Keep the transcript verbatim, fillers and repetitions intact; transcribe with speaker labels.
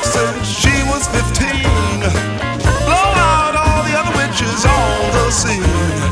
Speaker 1: since she was fifteen. Blow out all the other witches on the scene.